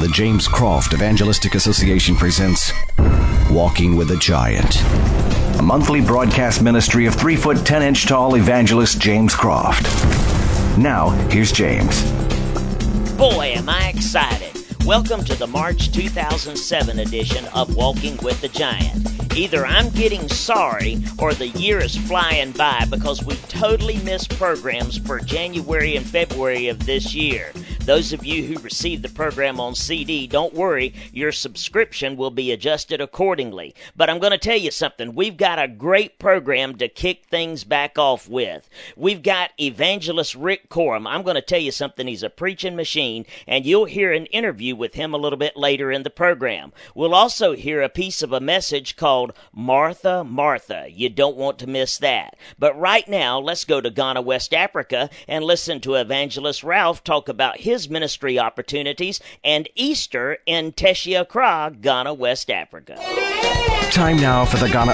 The James Croft Evangelistic Association presents Walking with a Giant, a monthly broadcast ministry of 3 foot 10 inch tall evangelist James Croft. Now, here's James. Boy, am I excited. Welcome to the March 2007 edition of Walking with the Giant. Either I'm getting sorry or the year is flying by because we totally missed programs for January and February of this year. Those of you who received the program on CD, don't worry, your subscription will be adjusted accordingly. But I'm going to tell you something. We've got a great program to kick things back off with. We've got evangelist Rick Corum. I'm going to tell you something. He's a preaching machine, and you'll hear an interview with him a little bit later in the program. We'll also hear a piece of a message called Martha, Martha. You don't want to miss that. But right now, let's go to Ghana, West Africa, and listen to Evangelist Ralph talk about his ministry opportunities and Easter in Teshie Accra, Ghana, West Africa. Time now for the Ghana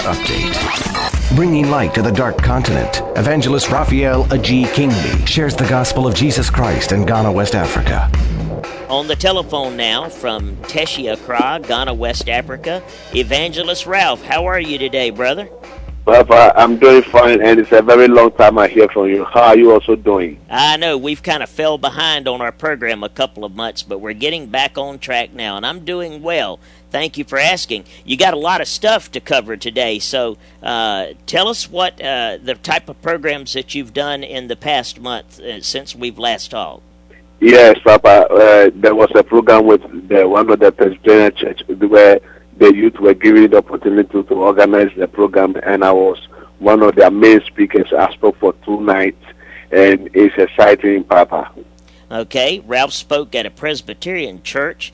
Update. Bringing light to the dark continent, Evangelist Raphael Aji Kingby shares the gospel of Jesus Christ in Ghana, West Africa. On the telephone now from Teshie Accra, Ghana, West Africa, Evangelist Ralph. How are you today, brother? Papa, I'm doing fine, and it's a very long time I hear from you. How are you also doing? I know we've kind of fell behind on our program a couple of months, but we're getting back on track now, and I'm doing well. Thank you for asking. You got a lot of stuff to cover today, so tell us what the type of programs that you've done in the past month since we've last talked. Yes, Papa. There was a program with one of the Presbyterian church where the youth were given the opportunity to organize the program, and I was one of their main speakers. I spoke for 2 nights, and it's exciting, Papa. Okay, Ralph spoke at a Presbyterian church,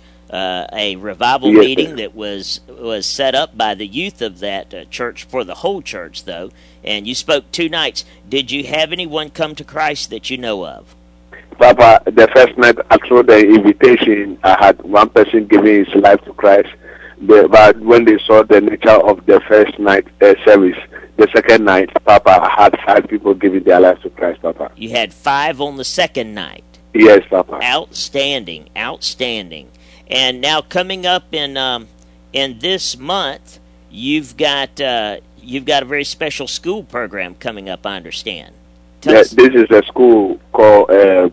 a revival meeting that was set up by the youth of that church for the whole church, though, and you spoke 2 nights. Did you have anyone come to Christ that you know of? Papa, the first night after the invitation, I had one person giving his life to Christ. But when they saw the nature of the first night service, the second night, Papa, I had 5 people giving their lives to Christ, Papa. You had 5 on the second night. Yes, Papa. Outstanding, outstanding. And now coming up in this month, you've got a very special school program coming up, I understand. This is a school called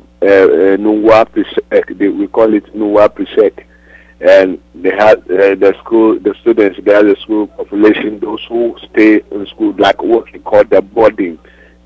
Nuwa Prisek. We call it Nuwa Prisek. And they had the students, they have the school population, those who stay in school, like what we call the boarding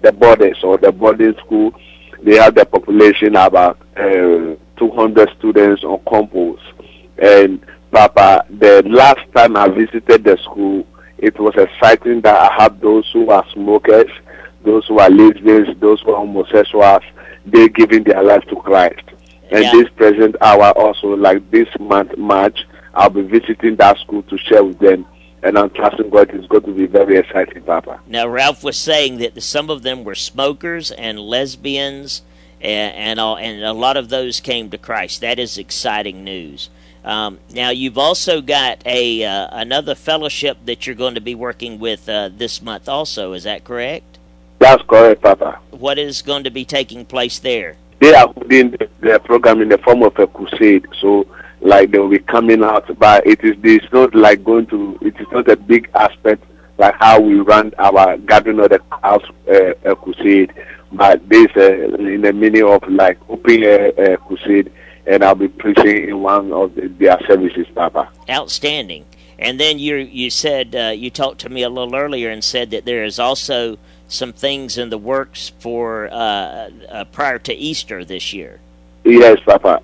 school. They have the population about 200 students on campus. And Papa, the last time I visited the school, it was exciting that I have those who are smokers, those who are lesbians, those who are homosexuals, they giving their life to Christ. And this present hour also, like this month, March, I'll be visiting that school to share with them. And I'm trusting God it's going to be very exciting, Papa. Now, Ralph was saying that some of them were smokers and lesbians, and a lot of those came to Christ. That is exciting news. Now, you've also got another fellowship that you're going to be working with this month also. Is that correct? That's correct, Papa. What is going to be taking place there? They are putting the program in the form of a crusade, so like they will be coming out, but it's not like it is not a big aspect like how we run our gathering of the house crusade, but this in the meaning of like opening a crusade, and I'll be preaching in one of their services, Papa. Outstanding. And then you said you talked to me a little earlier and said that there is also some things in the works for prior to Easter this year. Yes, Papa.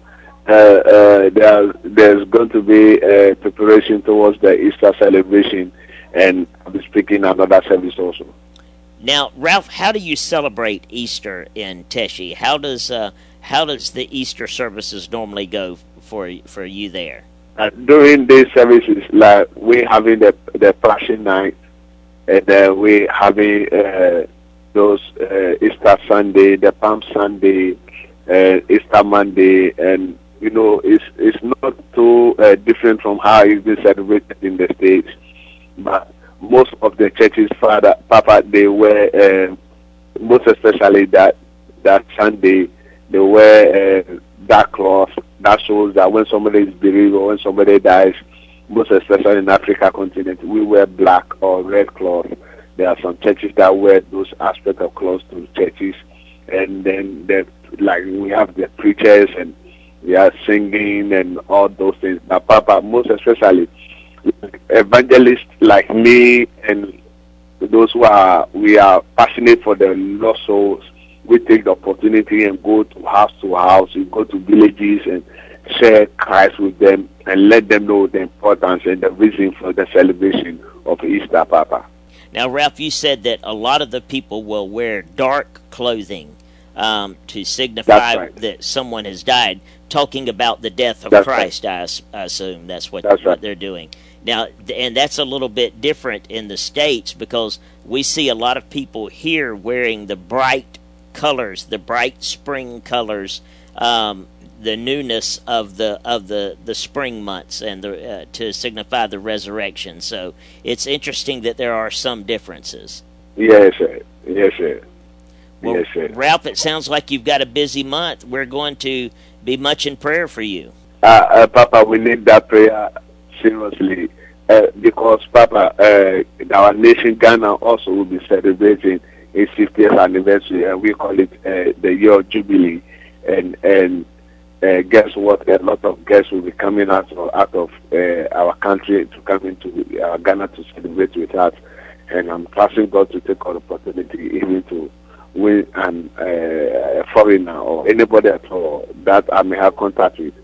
There's going to be a preparation towards the Easter celebration, and I'll be speaking another service also. Now, Ralph, how do you celebrate Easter in Teshie? How does the Easter services normally go for you there? During these services, like we having the Passion Night, and then we having those Easter Sunday, the Palm Sunday, Easter Monday, and it's not too different from how it's been celebrated in the States. But most of the churches, Papa, they were most especially that Sunday, they wear that cloth that shows that when somebody is bereaved or when somebody dies, most especially in Africa continent, we wear black or red cloth. There are some churches that wear those aspects of clothes to churches, and then like we have the preachers and we are singing and all those things. But Papa, most especially evangelists like me and those we are passionate for the lost souls. We take the opportunity and go to house, we go to villages and share Christ with them and let them know the importance and the reason for the celebration of Easter, Papa. Now, Ralph, you said that a lot of the people will wear dark clothing to signify that someone has died, talking about the death of Christ, right. I assume that's what they're doing. Now, and that's a little bit different in the States because we see a lot of people here wearing the bright colors, the bright spring colors, the newness of the spring months, and to signify the resurrection. So it's interesting that there are some differences. Yes, sir. Yes, sir. Well, yes, sir. Ralph, it sounds like you've got a busy month. We're going to be much in prayer for you. Papa, we need that prayer seriously because, Papa, our nation, Ghana, also will be celebrating its 50th anniversary, and we call it the year of Jubilee. And guess what? A lot of guests will be coming out of our country to come into Ghana to celebrate with us. And I'm trusting God to take all opportunity, even to win a foreigner or anybody at all that I may have contact with.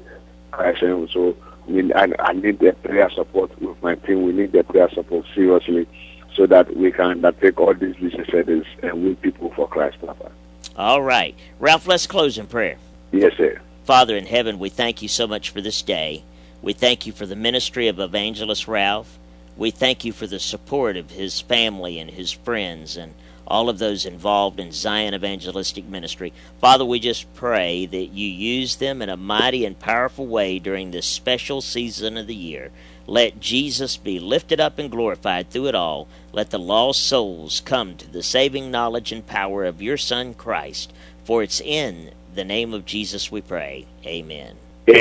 So I need the prayer support with my team. We need the prayer support seriously so that we can undertake all these businesses and win people for Christ, Papa. All right. Ralph, let's close in prayer. Yes, sir. Father in heaven, we thank you so much for this day. We thank you for the ministry of Evangelist Ralph. We thank you for the support of his family and his friends and all of those involved in Zion Evangelistic Ministry. Father, we just pray that you use them in a mighty and powerful way during this special season of the year. Let Jesus be lifted up and glorified through it all. Let the lost souls come to the saving knowledge and power of your Son, Christ. For it's in the name of Jesus we pray. Amen.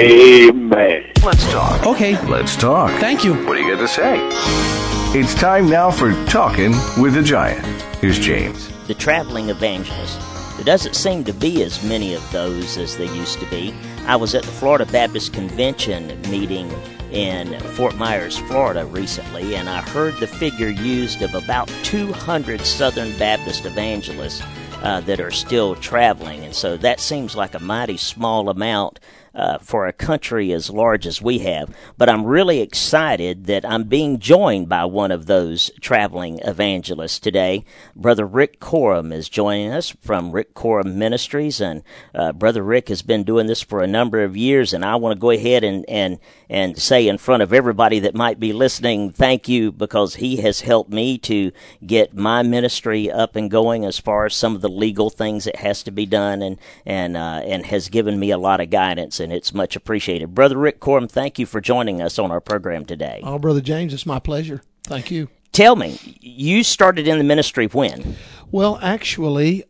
Amen. Let's talk. Okay. Let's talk. Thank you. What do you got to say? It's time now for Talking with the Giant. Here's James. The traveling evangelist. There doesn't seem to be as many of those as there used to be. I was at the Florida Baptist Convention meeting in Fort Myers, Florida recently, and I heard the figure used of about 200 Southern Baptist evangelists that are still traveling. And so that seems like a mighty small amount for a country as large as we have. But I'm really excited that I'm being joined by one of those traveling evangelists today. Brother Rick Corum is joining us from Rick Corum Ministries, and Brother Rick has been doing this for a number of years, and I want to go ahead and say in front of everybody that might be listening, thank you, because he has helped me to get my ministry up and going as far as some of the legal things that has to be done, and has given me a lot of guidance, and it's much appreciated. Brother Rick Corum, thank you for joining us on our program today. Oh, Brother James, it's my pleasure. Thank you. Tell me, you started in the ministry when? Well, actually,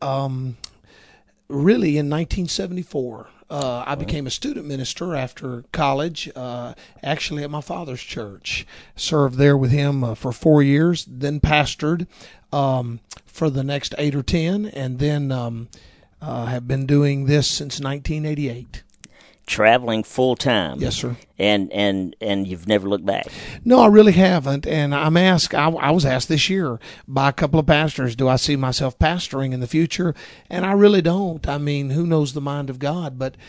really in 1974. I became a student minister after college, actually at my father's church. Served there with him for 4 years, then pastored for the next 8 or 10, and then have been doing this since 1988. Traveling full time. Yes, sir. And you've never looked back. No, I really haven't. And I'm asked. I was asked this year by a couple of pastors, do I see myself pastoring in the future? And I really don't. I mean, who knows the mind of God? But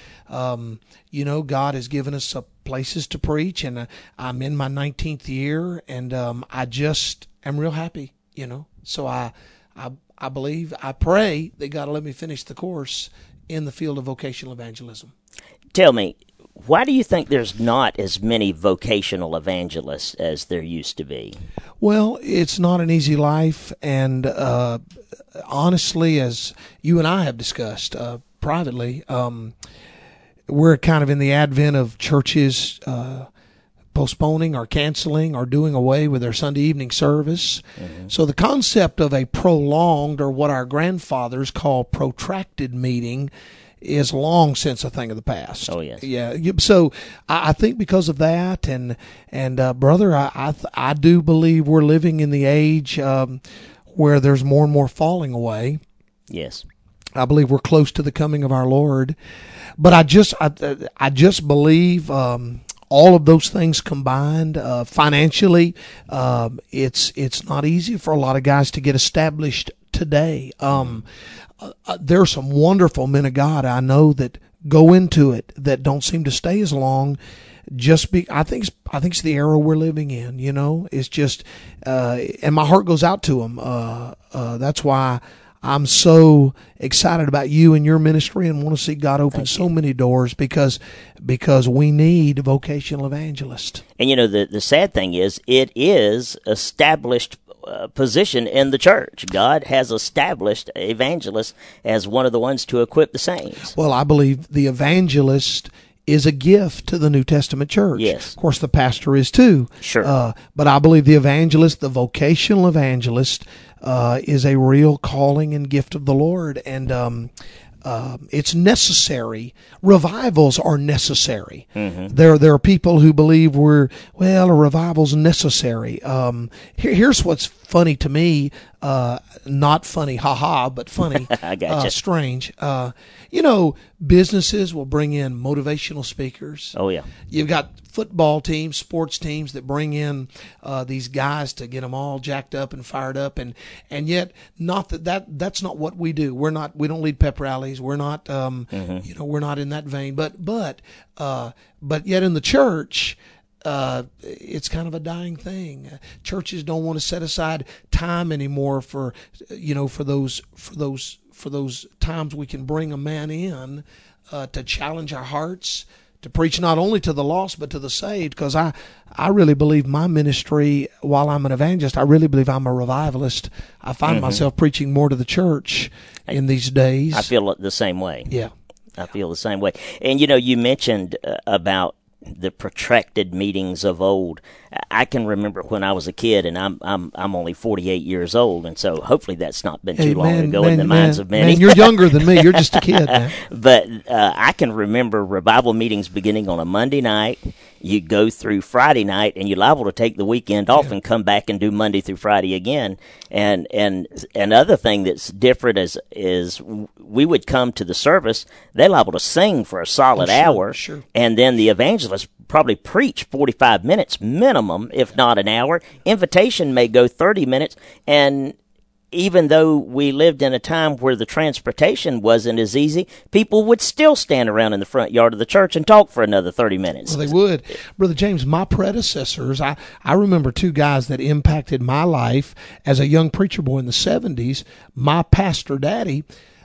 God has given us places to preach, and I'm in my 19th year, and I just am real happy. So I believe, I pray that God will let me finish the course in the field of vocational evangelism. Tell me, why do you think there's not as many vocational evangelists as there used to be? Well, it's not an easy life, and honestly, as you and I have discussed privately, we're kind of in the advent of churches postponing or canceling or doing away with their Sunday evening service. Mm-hmm. So the concept of a prolonged, or what our grandfathers call protracted meeting, is long since a thing of the past. Oh, yes. Yeah. So I think because of that, and brother, I do believe we're living in the age where there's more and more falling away. Yes. I believe we're close to the coming of our Lord. But I just believe all of those things combined, financially, it's not easy for a lot of guys to get established today. There are some wonderful men of God I know that go into it that don't seem to stay as long. I think it's the era we're living in. It's just, and my heart goes out to them. That's why I'm so excited about you and your ministry and want to see God open so many doors because we need vocational evangelists. And the sad thing is, it is established position in the church. God has established evangelists as one of the ones to equip the saints. Well, I believe the evangelist is a gift to the New Testament church. Yes. Of course, the pastor is too. Sure. But I believe the evangelist, the vocational evangelist, is a real calling and gift of the Lord. And it's necessary. Revivals are necessary. Mm-hmm. There are people who believe a revival's necessary. Here's what's funny to me. Not funny, but funny. I gotcha. Strange. Businesses will bring in motivational speakers. Oh, yeah. You've got football teams, sports teams that bring in these guys to get them all jacked up and fired up, and yet that's not what we do. We don't lead pep rallies. We're not we're not in that vein. But yet in the church, it's kind of a dying thing. Churches don't want to set aside time anymore for those times we can bring a man in to challenge our hearts, to preach not only to the lost but to the saved. Because I really believe my ministry, while I'm an evangelist, I really believe I'm a revivalist. I find myself preaching more to the church in these days. I feel the same way. Yeah, I feel the same way. And you mentioned about the protracted meetings of old. I can remember when I was a kid, and I'm only 48 years old, and so hopefully that's not been too long ago in the minds of many. Man, you're younger than me. You're just a kid, man. But I can remember revival meetings beginning on a Monday night. You go through Friday night, and you're liable to take the weekend off and come back and do Monday through Friday again. And another thing that's different is we would come to the service. They're liable to sing for a solid hour, sure. And then the evangelist probably preach 45 minutes minimum, if not an hour. Invitation may go 30 minutes, and even though we lived in a time where the transportation wasn't as easy, people would still stand around in the front yard of the church and talk for another 30 minutes. Well, they would. Brother James, my predecessors, I remember two guys that impacted my life as a young preacher boy in the 70s. My pastor daddy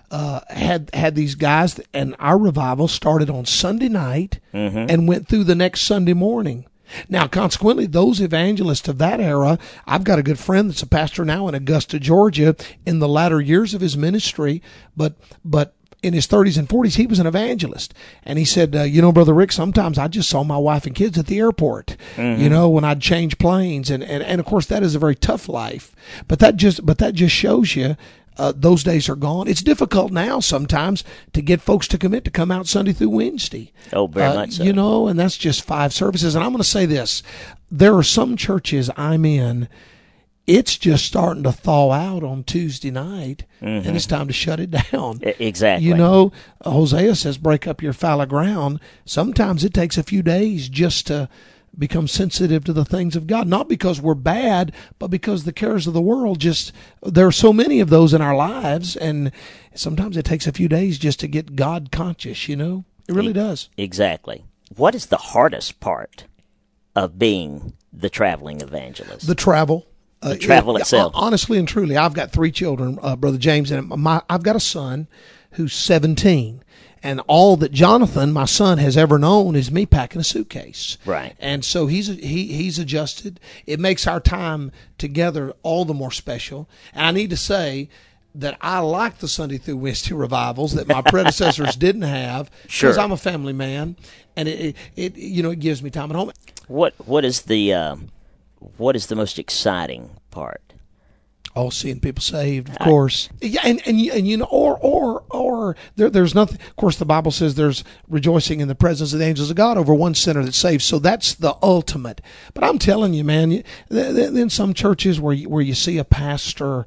had these guys, and our revival started on Sunday night and went through the next Sunday morning. Now, consequently, those evangelists of that era, I've got a good friend that's a pastor now in Augusta, Georgia, in the latter years of his ministry, but in his 30s and 40s, he was an evangelist. And he said, Brother Rick, sometimes I just saw my wife and kids at the airport, when I'd change planes. And of course, that is a very tough life. But that just shows you, those days are gone. It's difficult now sometimes to get folks to commit to come out Sunday through Wednesday. Oh, very much so. And that's just 5 services. And I'm going to say this. There are some churches I'm in, it's just starting to thaw out on Tuesday night, and it's time to shut it down. Exactly. Hosea says, break up your fallow ground. Sometimes it takes a few days just to become sensitive to the things of God, not because we're bad, but because the cares of the world there are so many of those in our lives, and sometimes it takes a few days just to get God conscious, It really does. Exactly. What is the hardest part of being the traveling evangelist? The travel. The travel itself. Honestly and truly, I've got 3 children, Brother James, and I've got a son who's 17. And all that Jonathan, my son, has ever known is me packing a suitcase. Right. And so he's adjusted. It makes our time together all the more special. And I need to say that I like the Sunday through Wednesday revivals that my predecessors didn't have. Sure. Because I'm a family man, and it gives me time at home. What is the most exciting part? Oh, seeing people saved, of course. Yeah, and you know, or there's nothing. Of course, the Bible says there's rejoicing in the presence of the angels of God over one sinner that's saved. So that's the ultimate. But I'm telling you, man, in some churches where you see a pastor,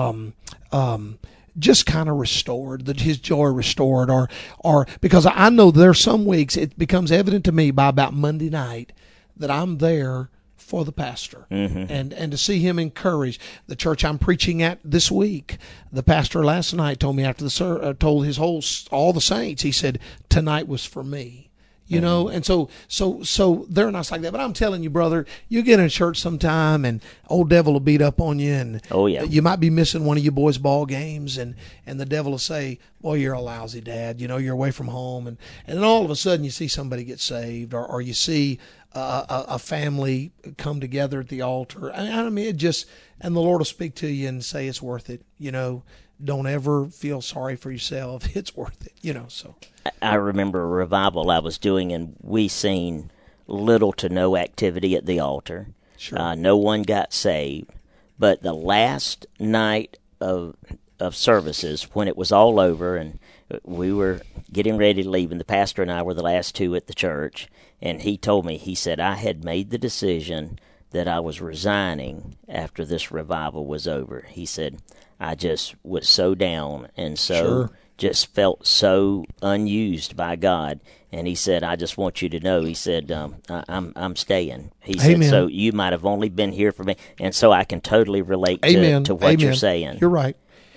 just kind of restored, that his joy restored, or because I know there's some weeks it becomes evident to me by about Monday night that I'm there for the pastor, and to see him encouraged. The church I'm preaching at this week, the pastor last night told me after the told all the saints, he said, tonight was for me. You know, and so they're not like that. But I'm telling you, brother, you get in church sometime and old devil will beat up on you, and you might be missing one of your boys' ball games, and the devil will say, boy, you're a lousy dad, you know, you're away from home, and then all of a sudden you see somebody get saved, or you see a family come together at the altar. I mean, it just, and the Lord will speak to you and say it's worth it. You know, don't ever feel sorry for yourself. It's worth it. You know, so. I remember a revival I was doing, and we seen little to no activity at the altar. Sure. No one got saved. But the last night of services, when it was all over and we were getting ready to leave, and the pastor and I were the last two at the church, and he told me, he said, I had made the decision that I was resigning after this revival was over. He said, I just was so down and so just felt so unused by God. And he said, I just want you to know, he said, I'm staying. He said, so you might have only been here for me. And so I can totally relate to what you're saying. You're right.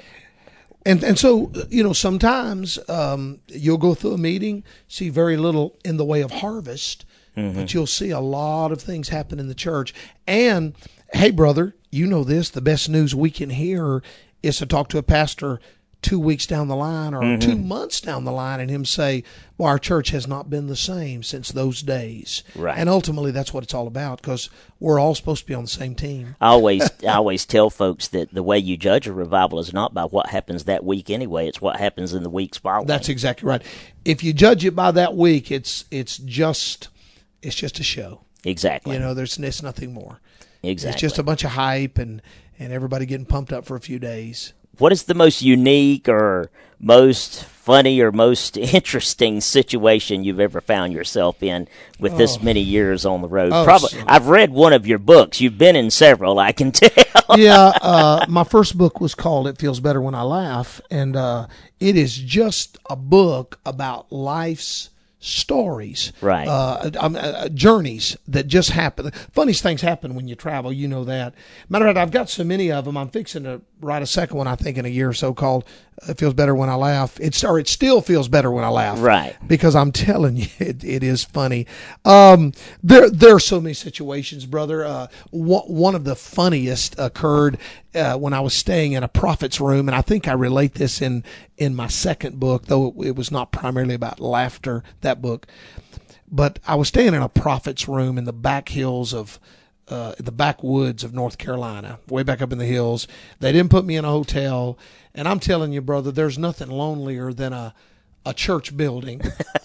And so, you know, sometimes you'll go through a meeting, see very little in the way of harvest, but you'll see a lot of things happen in the church. And, hey, brother, you know this, the best news we can hear is to talk to a pastor 2 weeks down the line or 2 months down the line and him say, well, our church has not been the same since those days. Right. And ultimately that's what it's all about, because we're all supposed to be on the same team. I always tell folks that the way you judge a revival is not by what happens that week anyway. It's what happens in the weeks following. That's exactly right. If you judge it by that week, it's just a show. Exactly. You know, it's nothing more. Exactly. It's just a bunch of hype and everybody getting pumped up for a few days. What is the most unique or most funny or most interesting situation you've ever found yourself in with this many years on the road? Probably. I've read one of your books. You've been in several, I can tell. Yeah, my first book was called It Feels Better When I Laugh, and it is just a book about life's stories, right? Journeys that just happen. Funniest things happen when you travel, you know that. Matter of fact, I've got so many of them. I'm fixing to write a second one, I think, in a year or so, called It Feels Better When I Laugh. It still feels better when I laugh, right? Because I'm telling you, it is funny. There are so many situations, brother. One of the funniest occurred when I was staying in a prophet's room, and I think I relate this in my second book, though it was not primarily about laughter, that book. But I was staying in a prophet's room in the back hills of the backwoods of North Carolina, way back up in the hills. They didn't put me in a hotel, and I'm telling you, brother, there's nothing lonelier than a church building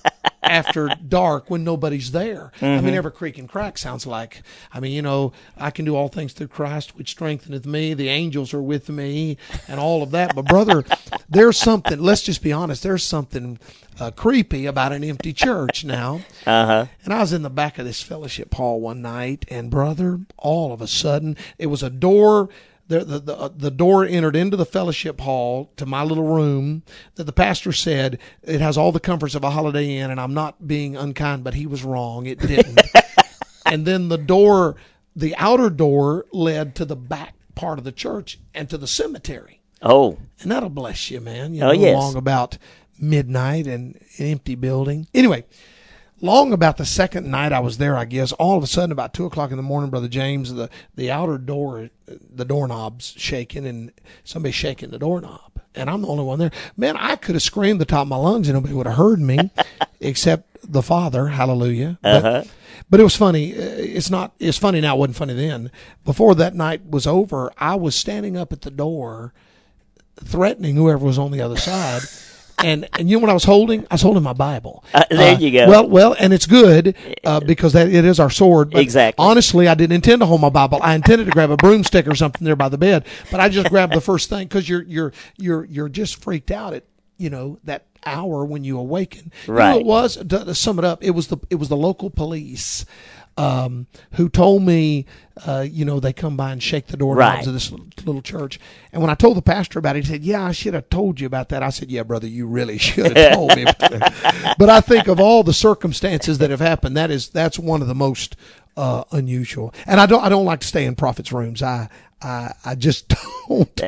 after dark when nobody's there. I mean, every creak and crack sounds like, I mean, you know, I can do all things through Christ which strengtheneth me. The angels are with me and all of that. But brother, there's something, let's just be honest, there's something creepy about an empty church now. And I was in the back of this fellowship hall one night, and brother, all of a sudden, it was a door. The door entered into the fellowship hall to my little room that the pastor said it has all the comforts of a Holiday Inn, and I'm not being unkind, but he was wrong. It didn't. And then the outer door led to the back part of the church and to the cemetery. Oh. And that'll bless you, man. You know, yes. Long about midnight and an empty building. Anyway, long about the second night I was there, I guess, all of a sudden about 2:00 in the morning, Brother James, the outer door, the doorknob's shaking, and somebody's shaking the doorknob. And I'm the only one there. Man, I could have screamed the top of my lungs and nobody would have heard me except the Father. Hallelujah. But it was funny. It's funny now. It wasn't funny then. Before that night was over, I was standing up at the door threatening whoever was on the other side. And you know what I was holding? I was holding my Bible. There you go. Well, and it's good because it is our sword. But exactly. Honestly, I didn't intend to hold my Bible. I intended to grab a broomstick or something there by the bed, but I just grabbed the first thing because you're just freaked out at that hour when you awaken. Right. You know what it was, to sum it up, it was the local police who told me, they come by and shake the doorknobs of this little church. And when I told the pastor about it, he said, "Yeah, I should have told you about that." I said, "Yeah, brother, you really should have told me about that." But I think of all the circumstances that have happened, that's one of the most unusual. And I don't like to stay in prophets' rooms. I just don't.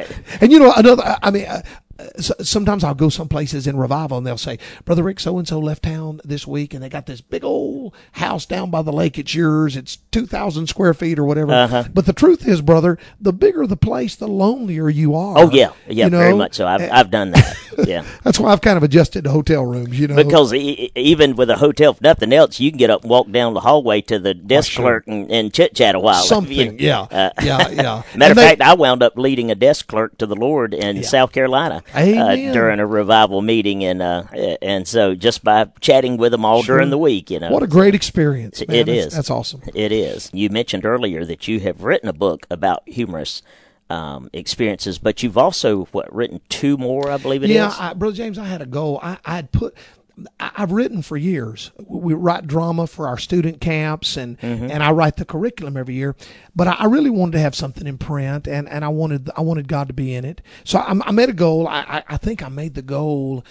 And sometimes I'll go some places in revival and they'll say, "Brother Rick, so-and-so left town this week and they got this big old house down by the lake. It's yours. It's 2,000 square feet or whatever." Uh-huh. But the truth is, brother, the bigger the place, the lonelier you are. Oh, yeah. Yeah, very much so. I've done that. Yeah. That's why I've kind of adjusted to hotel rooms, Because even with a hotel, if nothing else, you can get up and walk down the hallway to the desk clerk and chit-chat a while. Something, yeah. Matter of fact, I wound up leading a desk clerk to the Lord in South Carolina. During a revival meeting, and so just by chatting with them all during the week, What a great experience, man. It is. That's awesome. It is. You mentioned earlier that you have written a book about humorous experiences, but you've also written 2 more, I believe it is. Yeah, Brother James, I had a goal. I've written for years. We write drama for our student camps, and I write the curriculum every year. But I really wanted to have something in print, and I wanted God to be in it. So I made a goal. I think I made the goal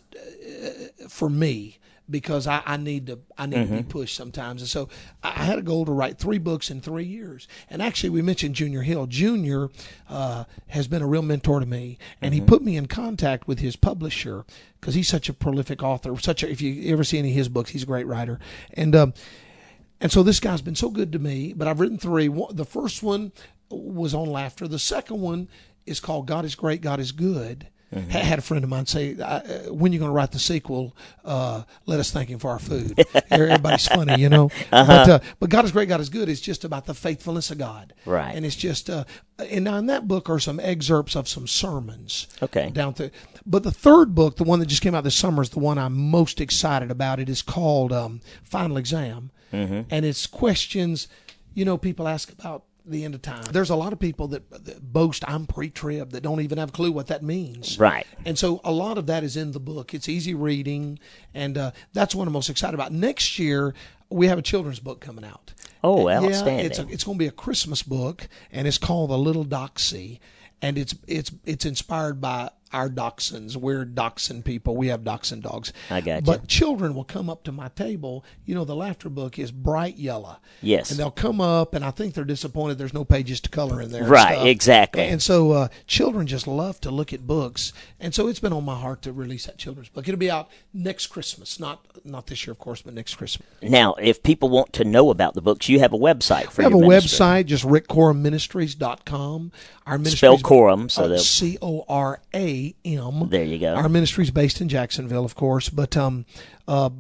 for me, because I need to be pushed sometimes. And so I had a goal to write 3 books in 3 years. And actually, we mentioned Junior Hill. Junior has been a real mentor to me, and he put me in contact with his publisher because he's such a prolific author. If you ever see any of his books, he's a great writer. And so this guy's been so good to me. But I've written 3. The first one was on laughter. The second one is called God is Great, God is Good. Mm-hmm. I had a friend of mine say, "When you're going to write the sequel, let us thank Him for our food." Everybody's funny, Uh-huh. But God is Great, God is Good is just about the faithfulness of God, right? And it's just, and now in that book are some excerpts of some sermons, okay, down through. But the third book, the one that just came out this summer, is the one I'm most excited about. It is called Final Exam, and it's questions, people ask about the end of time. There's a lot of people that boast I'm pre-trib that don't even have a clue what that means. Right. And so a lot of that is in the book. It's easy reading, and that's what I'm most excited about. Next year, we have a children's book coming out. Oh, outstanding. Yeah, it's going to be a Christmas book, and it's called The Little Doxy, and it's inspired by our dachshunds. We're dachshund people. We have dachshund dogs. I got you. But children will come up to my table. The laughter book is bright yellow. Yes. And they'll come up, and I think they're disappointed there's no pages to color in there. Right, exactly. And so children just love to look at books. And so it's been on my heart to release that children's book. It'll be out next Christmas. Not this year, of course, but next Christmas. Now, if people want to know about the books, you have a website for your ministry. We have a website, just rickcorumministries.com. Our ministry spell Corum. So CORAM. There you go. Our ministry is based in Jacksonville, of course, but we have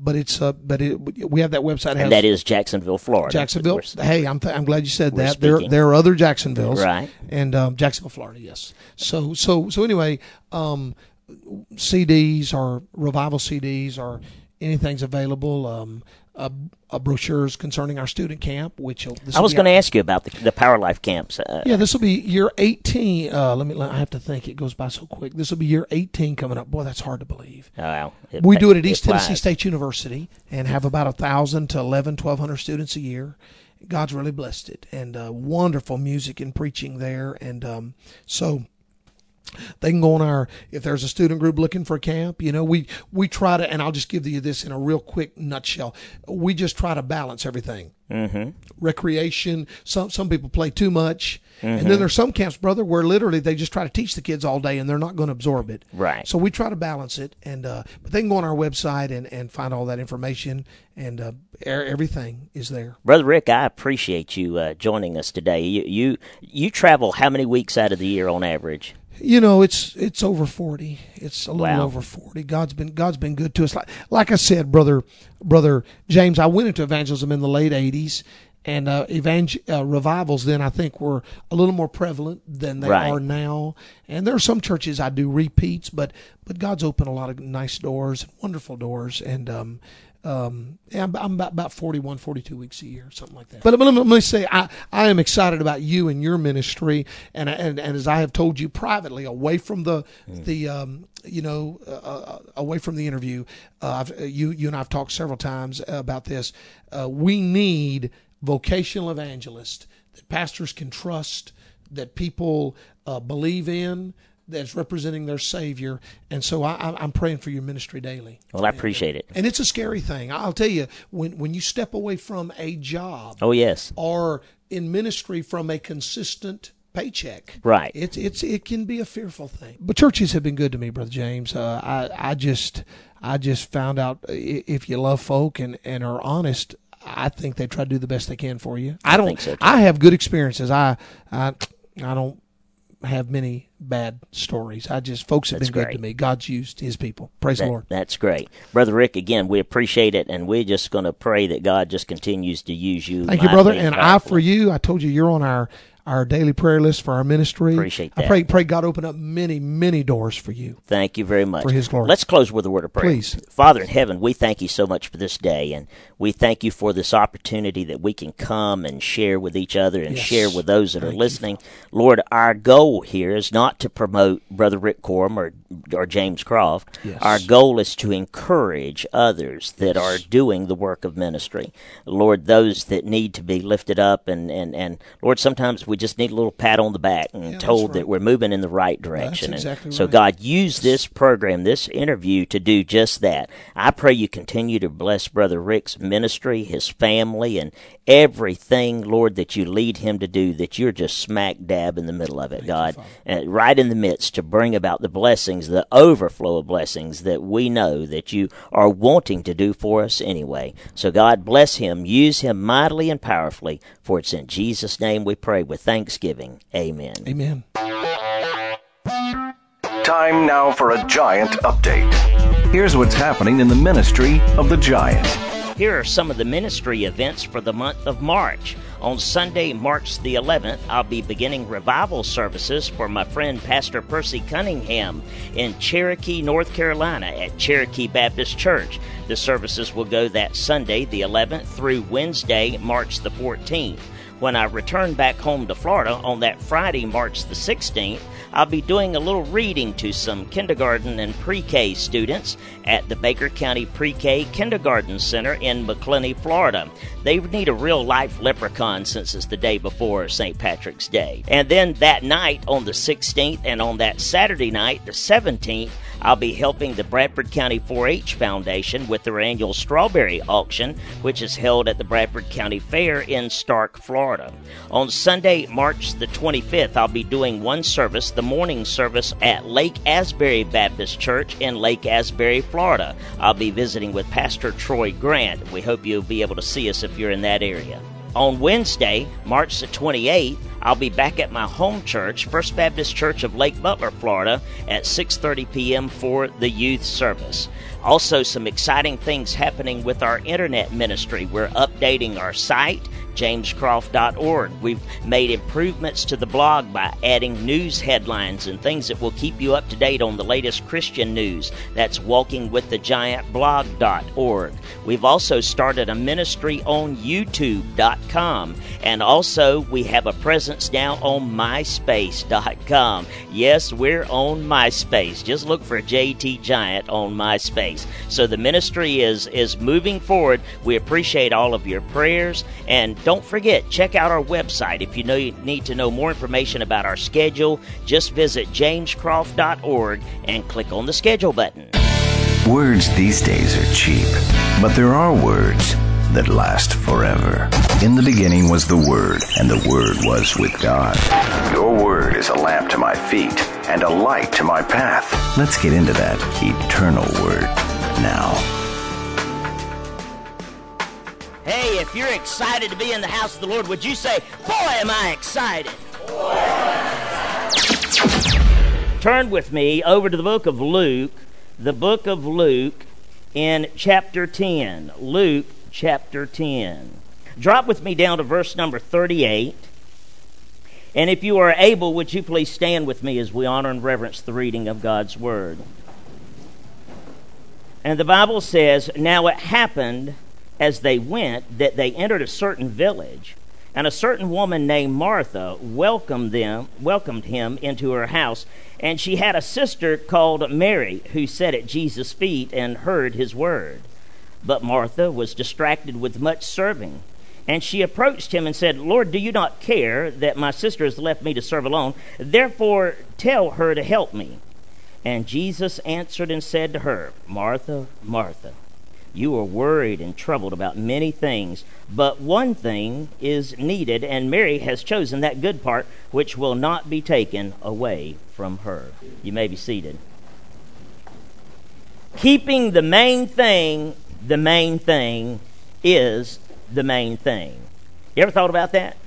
that website. And that is Jacksonville, Florida. Jacksonville. Hey, I'm glad you said that. Speaking. There are other Jacksonvilles, right? And Jacksonville, Florida. Yes. So anyway, CDs or revival CDs or anything's available. Brochures concerning our student camp, which I was going to ask you about the Power Life camps. This will be year 18. I have to think. It goes by so quick. This will be year 18 coming up. Boy, that's hard to believe. Wow. We do it at East Tennessee State University and have about 1,000 to 1,200 students a year. God's really blessed it, and wonderful music and preaching there, and so. They can go on if there's a student group looking for a camp, we try to, and I'll just give you this in a real quick nutshell. We just try to balance everything. Mm-hmm. Recreation. Some people play too much. Mm-hmm. And then there's some camps, brother, where literally they just try to teach the kids all day and they're not going to absorb it. Right. So we try to balance it. And but they can go on our website and find all that information, and everything is there. Brother Rick, I appreciate you joining us today. You travel how many weeks out of the year on average? It's over 40. It's a little over 40. God's been good to us. Like I said, brother James, I went into evangelism in the late 80s, And revivals then, I think, were a little more prevalent than they are now. And there are some churches I do repeats, but God's opened a lot of nice doors, wonderful doors. And I'm about 41, 42 weeks a year, something like that. But let me say, I am excited about you and your ministry, and as I have told you privately, away from away from the interview, you and I've talked several times about this. We need vocational evangelists that pastors can trust, that people believe in, that's representing their Savior. And so I'm praying for your ministry daily. Well, I appreciate it. And it's a scary thing. I'll tell you, when you step away from a job, oh yes, or in ministry from a consistent paycheck, right? It can be a fearful thing. But churches have been good to me, Brother James. I just found out if you love folk and are honest, I think they try to do the best they can for you. I think so too. I have good experiences. I don't have many bad stories. Folks have been good to me. God's used His people. Praise the Lord. That's great. Brother Rick, again, we appreciate it, and we're just going to pray that God just continues to use you. Thank you, brother. And for you, I told you, you're on our daily prayer list for our ministry. Appreciate that. I pray God open up many, many doors for you. Thank you very much. For His glory. Let's close with a word of prayer. Please. Father in heaven, we thank you so much for this day, and we thank you for this opportunity that we can come and share with each other and share with those that are listening. Lord, our goal here is not to promote Brother Rick Corum or James Croft. Yes. Our goal is to encourage others that are doing the work of ministry. Lord, those that need to be lifted up, and Lord, sometimes we just need a little pat on the back and told that we're moving in the right direction. That's exactly so right. God, use this program, this interview, to do just that. I pray you continue to bless Brother Rick's ministry, his family, and everything, Lord, that you lead him to do, that you're just smack dab in the middle of it, God, and right in the midst to bring about the blessings, the overflow of blessings that we know that you are wanting to do for us anyway. So God, bless him, use him mightily and powerfully, for it's in Jesus' name we pray with thanksgiving. Amen. Amen. Time now for a Giant update. Here's what's happening in the ministry of the Giant. Here are some of the ministry events for the month of March. On Sunday, March the 11th, I'll be beginning revival services for my friend Pastor Percy Cunningham in Cherokee, North Carolina at Cherokee Baptist Church. The services will go that Sunday, the 11th, through Wednesday, March the 14th. When I return back home to Florida on that Friday, March the 16th, I'll be doing a little reading to some kindergarten and pre-K students at the Baker County Pre-K Kindergarten Center in McClenny, Florida. They need a real-life leprechaun since it's the day before St. Patrick's Day. And then that night on the 16th and on that Saturday night, the 17th, I'll be helping the Bradford County 4-H Foundation with their annual strawberry auction, which is held at the Bradford County Fair in Stark, Florida. On Sunday, March the 25th, I'll be doing one service, the morning service at Lake Asbury Baptist Church in Lake Asbury, Florida. I'll be visiting with Pastor Troy Grant. We hope you'll be able to see us if you're in that area. On Wednesday, March the 28th, I'll be back at my home church, First Baptist Church of Lake Butler, Florida, at 6:30 p.m. for the youth service. Also, some exciting things happening with our internet ministry. We're updating our site, jamescroft.org. We've made improvements to the blog by adding news headlines and things that will keep you up to date on the latest Christian news. That's walkingwiththegiantblog.org. We've also started a ministry on youtube.com, and also we have a presence now on myspace.com. Yes, we're on MySpace. Just look for JT Giant on MySpace. So the ministry is moving forward. We appreciate all of your prayers, and don't forget, check out our website. If you need to know more information about our schedule, just visit jamescroft.org and click on the schedule button. Words these days are cheap, but there are words that last forever. In the beginning was the Word, and the Word was with God. Your word is a lamp to my feet and a light to my path. Let's get into that eternal Word now. Hey, if you're excited to be in the house of the Lord, would you say, boy, am I excited? Turn with me over to the book of Luke in chapter 10. Luke chapter 10. Drop with me down to verse number 38. And if you are able, would you please stand with me as we honor and reverence the reading of God's Word. And the Bible says, "Now it happened as they went that they entered a certain village, and a certain woman named Martha welcomed him into her house. And she had a sister called Mary, who sat at Jesus' feet and heard his word. But Martha was distracted with much serving. And she approached him and said, 'Lord, do you not care that my sister has left me to serve alone? Therefore tell her to help me.' And Jesus answered and said to her, 'Martha, Martha, you are worried and troubled about many things, but one thing is needed, and Mary has chosen that good part which will not be taken away from her.'" You may be seated. Keeping the main thing is the main thing. You ever thought about that?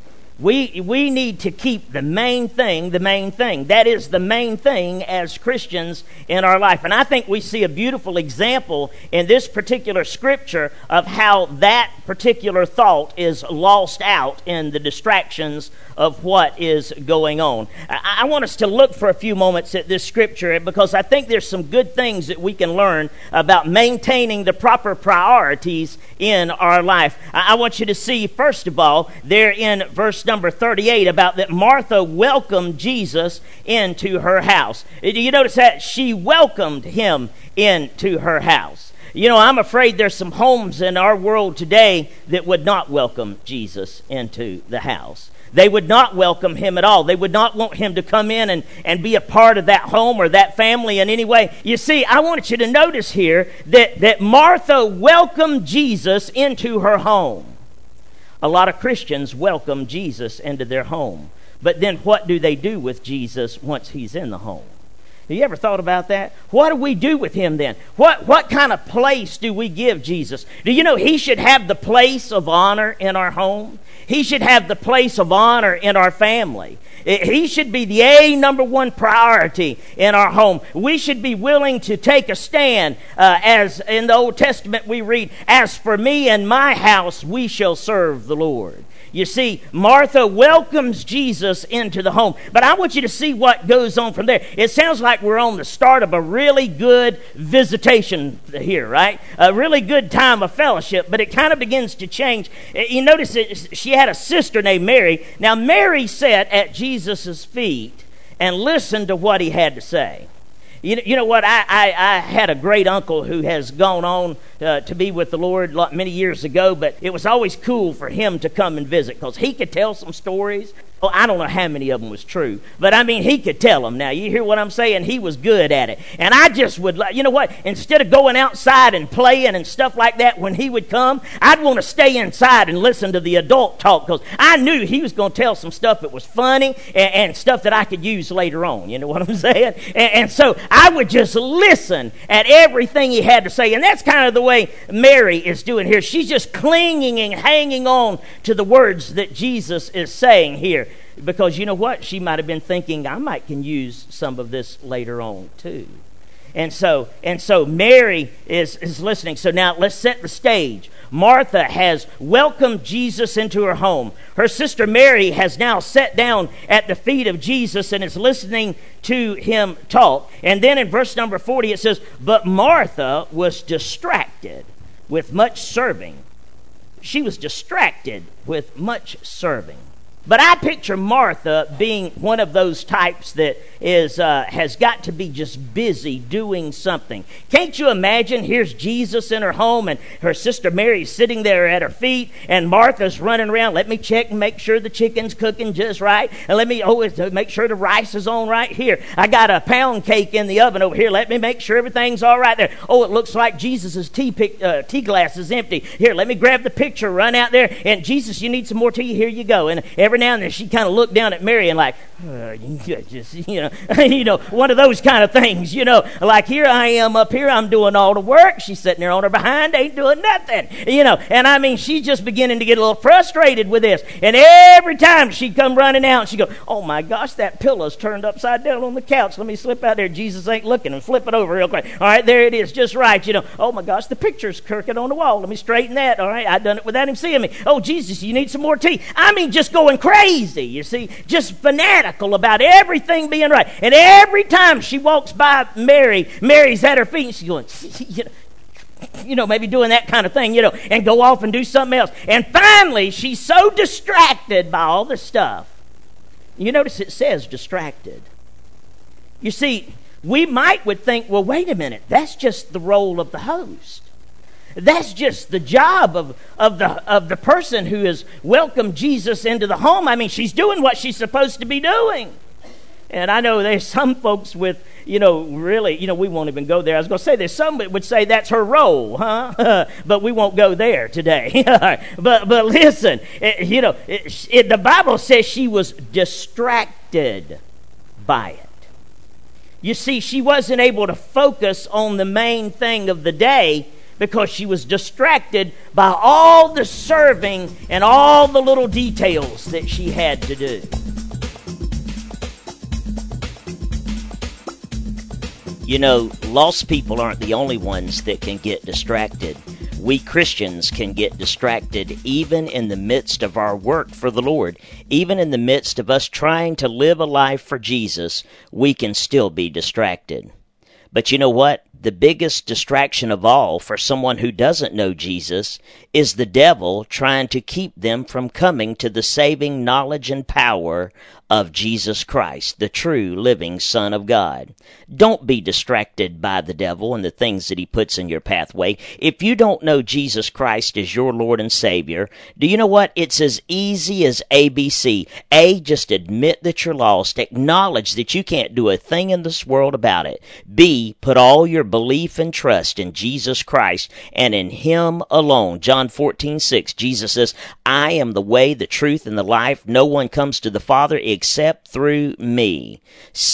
We need to keep the main thing the main thing. That is the main thing as Christians in our life. And I think we see a beautiful example in this particular scripture of how that particular thought is lost out in the distractions of what is going on. I want us to look for a few moments at this scripture because I think there's some good things that we can learn about maintaining the proper priorities in our life. I want you to see, first of all, there in verse number 38 about that Martha welcomed Jesus into her house. Do you notice that? She welcomed him into her house. You know, I'm afraid there's some homes in our world today that would not welcome Jesus into the house. They would not welcome him at all. They would not want him to come in and be a part of that home or that family in any way. You see, I want you to notice here that Martha welcomed Jesus into her home. A lot of Christians welcome Jesus into their home. But then what do they do with Jesus once he's in the home? Have you ever thought about that? What do we do with him then? What kind of place do we give Jesus? Do you know he should have the place of honor in our home? He should have the place of honor in our family. He should be the number one priority in our home. We should be willing to take a stand, as in the Old Testament we read, "As for me and my house, we shall serve the Lord." You see, Martha welcomes Jesus into the home. But I want you to see what goes on from there. It sounds like we're on the start of a really good visitation here, right? A really good time of fellowship, but it kind of begins to change. You notice that she had a sister named Mary. Now, Mary sat at Jesus' feet and listened to what he had to say. You know what? I had a great uncle who has gone on to be with the Lord many years ago, but it was always cool for him to come and visit because he could tell some stories. Well, I don't know how many of them was true, but I mean, he could tell them. Now, you hear what I'm saying? He was good at it. And I just would, you know what? Instead of going outside and playing and stuff like that when he would come, I'd want to stay inside and listen to the adult talk because I knew he was going to tell some stuff that was funny and stuff that I could use later on. You know what I'm saying? And so I would just listen at everything he had to say. And that's kind of the way Mary is doing here. She's just clinging and hanging on to the words that Jesus is saying here. Because you know what? She might have been thinking, I might can use some of this later on too. And so Mary is listening. So now let's set the stage. Martha has welcomed Jesus into her home. Her sister Mary has now sat down at the feet of Jesus and is listening to him talk. And then in verse number 40 it says, "But Martha was distracted with much serving." She was distracted with much serving. But I picture Martha being one of those types that has got to be just busy doing something. Can't you imagine? Here's Jesus in her home and her sister Mary's sitting there at her feet and Martha's running around. Let me check and make sure the chicken's cooking just right. And let me make sure the rice is on right here. I got a pound cake in the oven over here. Let me make sure everything's all right there. Oh, it looks like Jesus' tea glass is empty. Here, let me grab the picture, run out there. And Jesus, you need some more tea? Here you go. And every now and then she kind of looked down at Mary and like, just, one of those kind of things, like here I am up here, I'm doing all the work. She's sitting there on her behind, ain't doing nothing, and I mean, she's just beginning to get a little frustrated with this. And every time she'd come running out, she'd go, oh my gosh, that pillow's turned upside down on the couch. Let me slip out there. Jesus ain't looking, and flip it over real quick. All right, there it is, just right, Oh my gosh, the picture's crooked on the wall. Let me straighten that. All right, I done it without him seeing me. Oh, Jesus, you need some more tea. I mean, just going crazy, you see, just fanatical about everything being right. And every time she walks by Mary's at her feet, and she's going, maybe doing that kind of thing, and go off and do something else. And finally, she's so distracted by all the stuff. You notice it says distracted. You see, we would think, well, wait a minute, that's just the role of the host. That's just the job of the person who has welcomed Jesus into the home. I mean, she's doing what she's supposed to be doing. And I know there's some folks with, really, we won't even go there. I was going to say there's some that would say that's her role, huh? But we won't go there today. But listen, the Bible says she was distracted by it. You see, she wasn't able to focus on the main thing of the day because she was distracted by all the serving and all the little details that she had to do. Lost people aren't the only ones that can get distracted. We Christians can get distracted even in the midst of our work for the Lord. Even in the midst of us trying to live a life for Jesus, we can still be distracted. But you know what? The biggest distraction of all for someone who doesn't know Jesus is the devil trying to keep them from coming to the saving knowledge and power of Jesus Christ, the true living Son of God. Don't be distracted by the devil and the things that he puts in your pathway. If you don't know Jesus Christ as your Lord and Savior, do you know what? It's as easy as ABC. A, just admit that you're lost. Acknowledge that you can't do a thing in this world about it. B, put all your belief and trust in Jesus Christ and in Him alone. John 14:6, Jesus says, I am the way, the truth, and the life. No one comes to the Father except through me.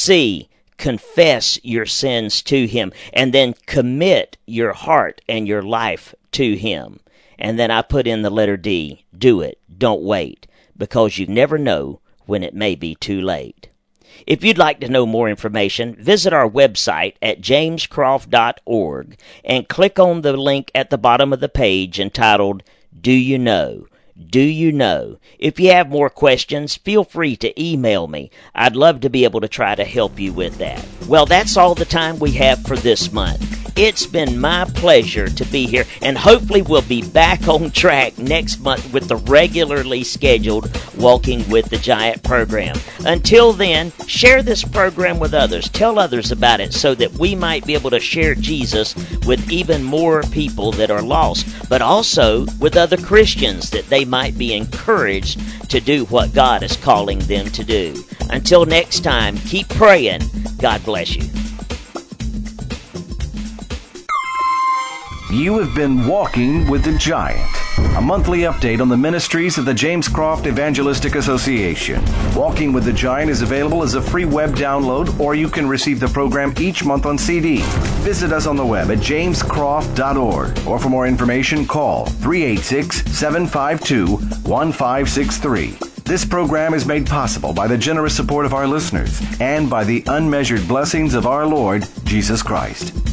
C, confess your sins to Him, and then commit your heart and your life to Him. And then I put in the letter D, do it, don't wait, because you never know when it may be too late. If you'd like to know more information, visit our website at jamescroft.org and click on the link at the bottom of the page entitled, Do You Know? Do you know? If you have more questions, feel free to email me. I'd love to be able to try to help you with that. Well, that's all the time we have for this month. It's been my pleasure to be here, and hopefully we'll be back on track next month with the regularly scheduled Walking with the Giant program. Until then, share this program with others. Tell others about it so that we might be able to share Jesus with even more people that are lost, but also with other Christians that they might be encouraged to do what God is calling them to do. Until next time, keep praying. God bless you. You have been Walking with the Giant, a monthly update on the ministries of the James Croft Evangelistic Association. Walking with the Giant is available as a free web download, or you can receive the program each month on CD. Visit us on the web at jamescroft.org, or for more information, call 386-752-1563. This program is made possible by the generous support of our listeners and by the unmeasured blessings of our Lord Jesus Christ.